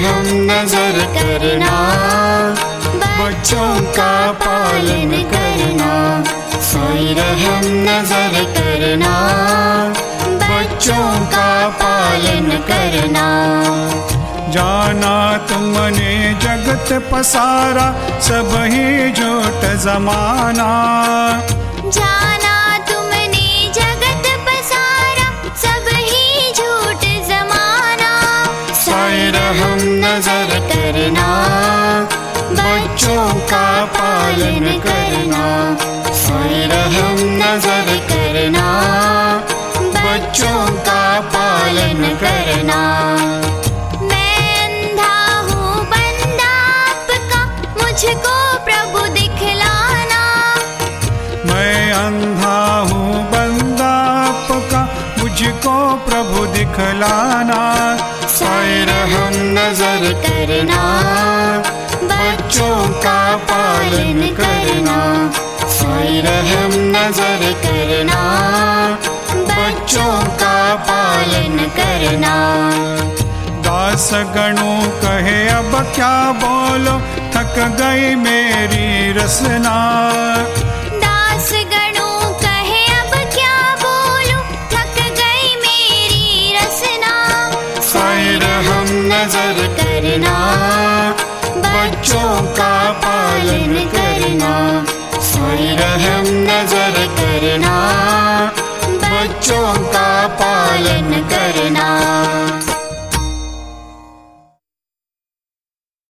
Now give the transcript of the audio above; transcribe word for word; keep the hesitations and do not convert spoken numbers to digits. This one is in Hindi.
रहम नजर करना, बच्चों का पालन करना। साईं रहम नजर करना, बच्चों का पालन करना। जाना तुमने जगत पसारा, सब ही झूठ जमाना। जाना तुमने जगत पसारा, सब ही झूठ जमाना। साईं रहम नजर करना, बच्चों का पालन करना। साईं रहम नजर करना, बच्चों का पालन करना। मुझको प्रभु दिखलाना, मैं अंधा हूँ बंदा आपका, मुझको प्रभु दिखलाना। साईं रहम नजर करना, बच्चों का पालन करना। साईं रहम नजर करना, बच्चों का पालन करना। दास गणों कहे अब क्या बोलो, थक गई मेरी रसना। दास गणों कहे अब क्या बोलो, थक गई मेरी रसना। साईं रहम नजर करना, बच्चों का पालन करना। साईं रहम नजर करना,